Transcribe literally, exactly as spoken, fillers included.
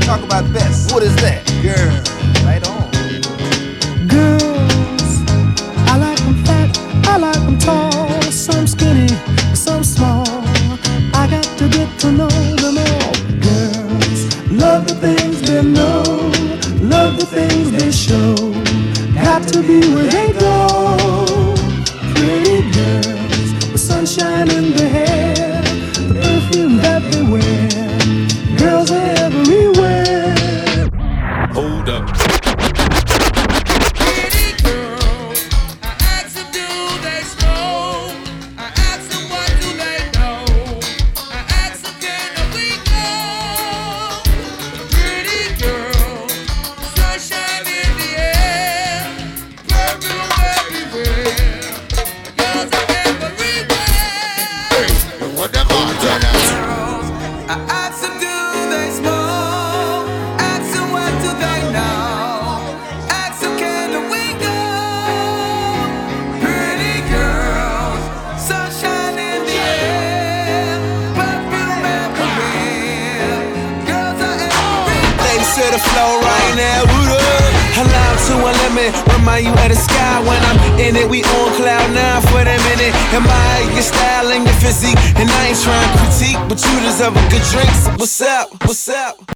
talk about this. What is that? Girl, right on. Girls, I like them fat, I like them tall, some skinny, some small. I got to get to know them all. Girls, love the things they know, love the things they show. Got to be where they go. Pretty girls with sunshine in their hair, the perfume that they wear. Girls are everywhere. Hold up. Pretty girls, I ask them, do they smoke? I ask them, what do they know? I ask them, can we go? Pretty girls, sunshine in the air, perfume everywhere. Girls are everywhere. What the bartender? Girls, I ask them, do they smoke? Ask them, what do they know? Ask them, can we go? Pretty girls, sunshine in the air, perfume everywhere. Girls are everywhere. Ladies to the floor right now. What up? Allow to a limit. Remind you of the sky when I'm in it. We on cloud nine for the minute. Admire your style and your physique, and I ain't trying to critique, but you deserve a good drink. So what's up? What's up?